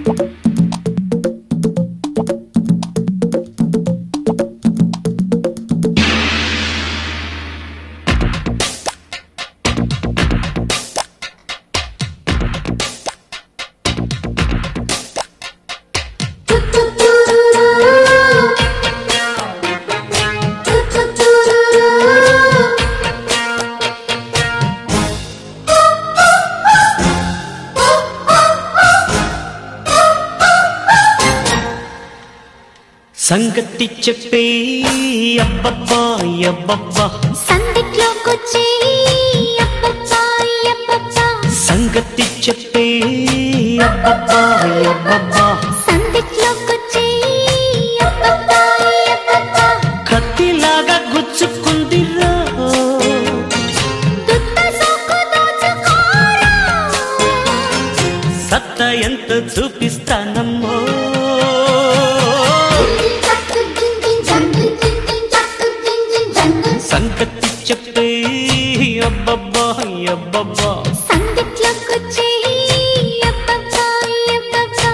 సంగతి చెప్పే అబ్బబ్బా అబ్బబ్బా సందిట్లోకొచ్చే అబ్బబ్బా అబ్బబ్బా సంగతి చెప్పే అబ్బబ్బా అబ్బబ్బా సందిట్లోకొచ్చే అబ్బబ్బా అబ్బబ్బా కత్తిలాగా గుచ్చుకుందిరా దుత్త సోకు దోచుకోరా సత్త ఎంత చూపిస్తానమ్మో సంగతి చెప్పే అబ్బబ్బా అబ్బబ్బా సందిట్లోకొచ్చే అబ్బబ్బా అబ్బబ్బా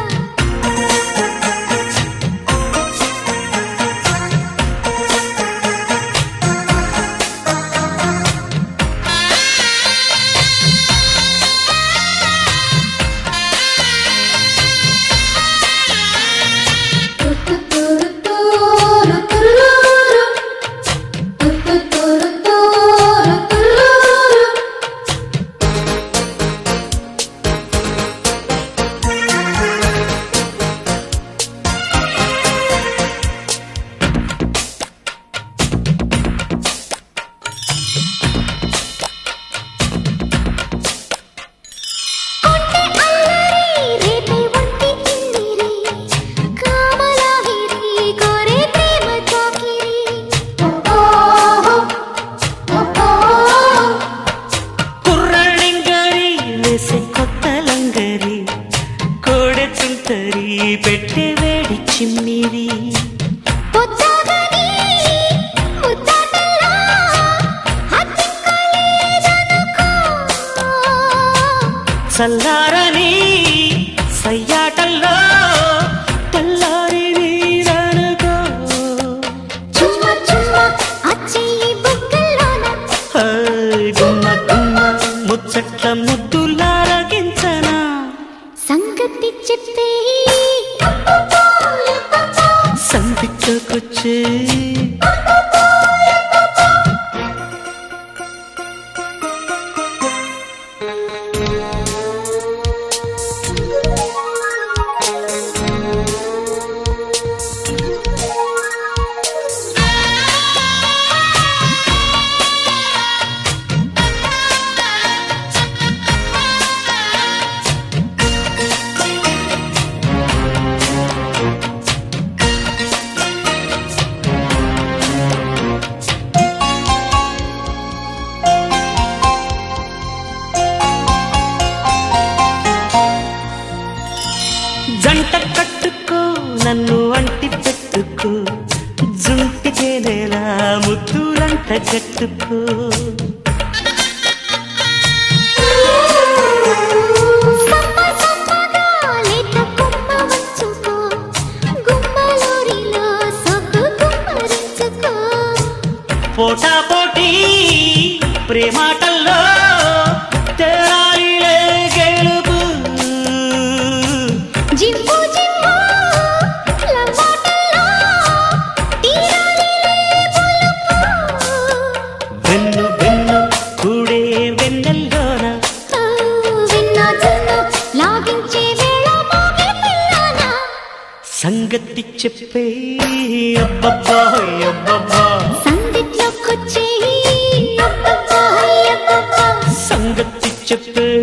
పెట్టే వేడి చిమ్మిరి చల్లారని సయ్యాటల్లో తెల్లారి నీరనుకో గుమ్మ గుమ్మ ముచ్చట్ల ముద్దులారగించనా సంగతి చెప్పే సందిట్లోకొచ్చే జంట కట్టుకో నన్ను అంటి పెట్టుకో జుంటికే నేల ముద్దులంట కట్టుకో పోటా పోటీ ప్రేమాటల్లో తేరాయిలే గెలుపు జింబు జింబు లవ్వాటల్లో తీరాలిలే బులుపు వెన్ను వెన్ను కూడే వెన్నెల్లోన విన్నా జున్ను లాగించే వేళ మోగే పిల్లనా సంగతి చెప్పే అబ్బబ్బా అబ్బబ్బా సందిట్లోకొచ్చే అబ్బబ్బా అబ్బబ్బా సంగతి చెప్పే